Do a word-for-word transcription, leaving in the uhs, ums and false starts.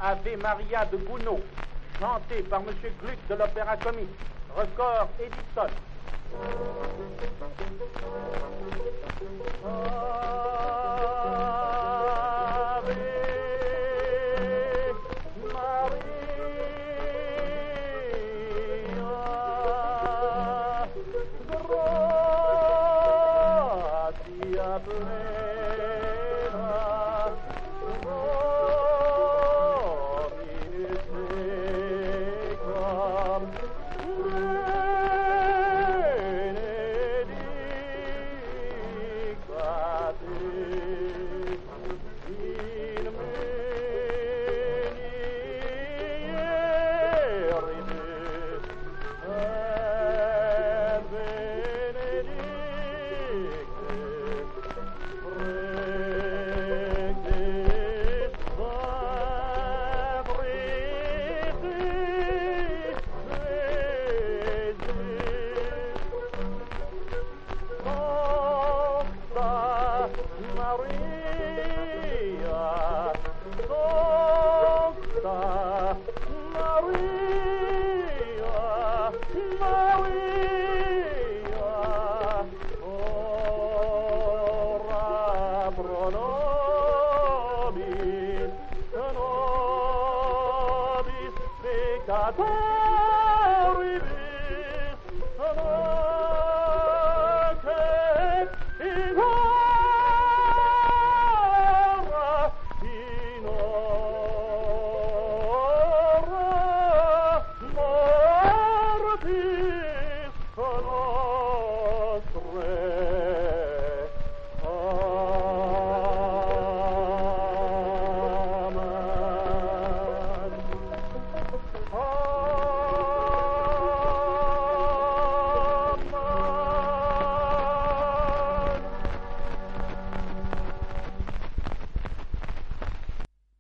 Ave Maria de Gounod, chanté par M. Gluck de l'Opéra Comique. Record Edison. Ave Maria, gratia plena, Dominus tecum, benedicta te in menieribus, et benedictus Rectis Fabricis Sancta Maria, Sancta Maria, Maria, ora pro nobis, nobis peccatoribus.